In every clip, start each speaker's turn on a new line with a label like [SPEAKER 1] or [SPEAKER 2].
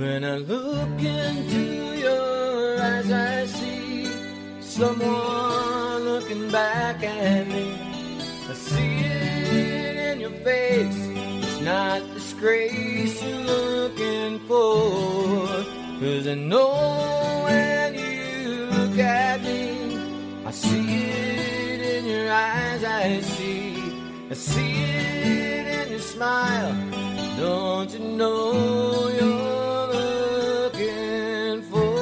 [SPEAKER 1] When I look into your eyes, I see someone looking back at me. I see it in your face. It's not disgrace you're looking for. 'Cause I know when you look at me, I see it in your eyes, I see it in your smile. Don't you know you're looking for?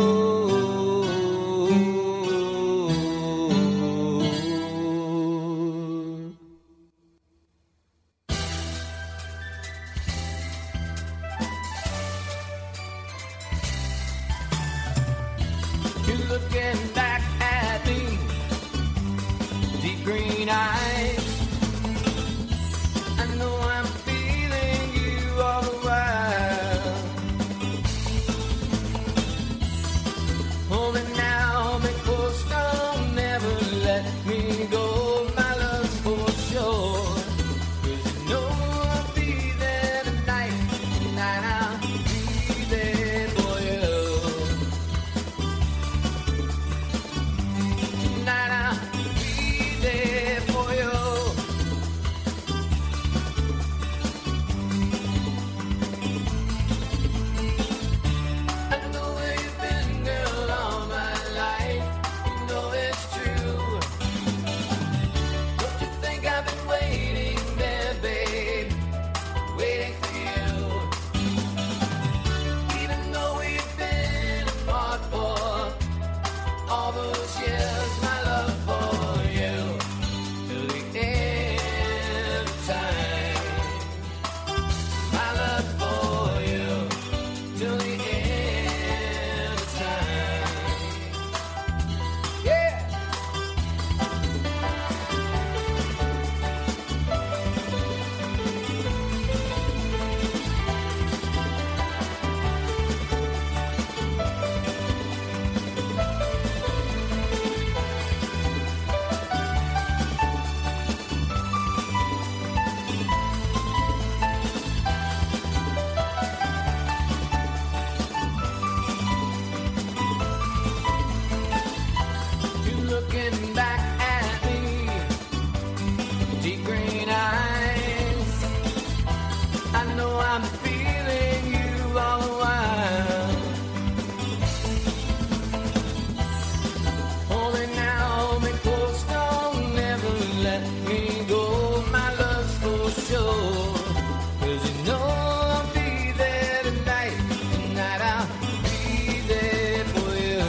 [SPEAKER 1] You're looking back at me, deep green eyes. I know I'm feeling you all the while. Hold me now, hold me close, don't never let me go. My love's for sure. 'Cause you know I'll be there tonight. Tonight I'll be there for you. Tonight I'll be there for you. I know where you've been, girl, all my life. You know it's true. Don't you think I've been waiting there, babe, waiting for you? Even though we've been apart for all those years, my love for you till the end of time. My love for you till the end of time. Yeah. You're looking back at me, deep green eyes. I know I'm feeling you all the while. Hold me now, hold me close, don't never let me go. My love's for sure. 'Cause you know I'll be there tonight. Tonight I'll be there for you.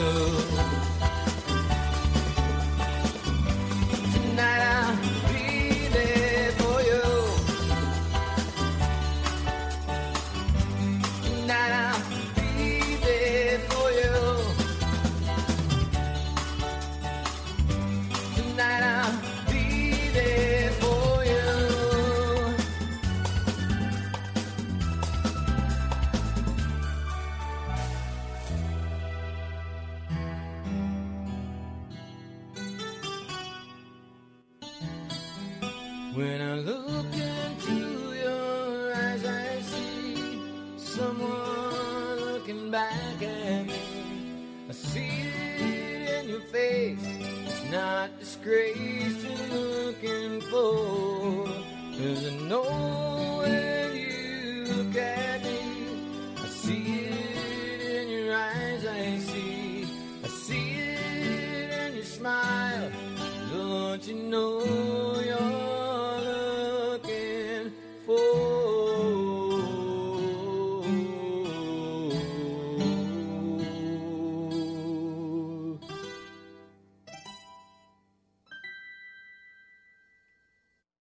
[SPEAKER 1] Tonight I'll be there for you. Tonight I'll be there for you. Tonight I'll be there for you. When I look into your eyes, I see someone looking back at me. I see it in your face. It's not disgrace you're looking for. 'Cause I know when you look at me, I see it in your eyes, I see it in your smile. Don't you know